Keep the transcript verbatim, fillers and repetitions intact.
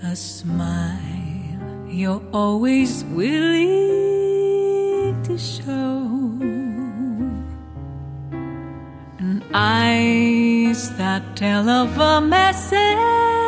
a smile you're always willing to show, and eyes that tell of a message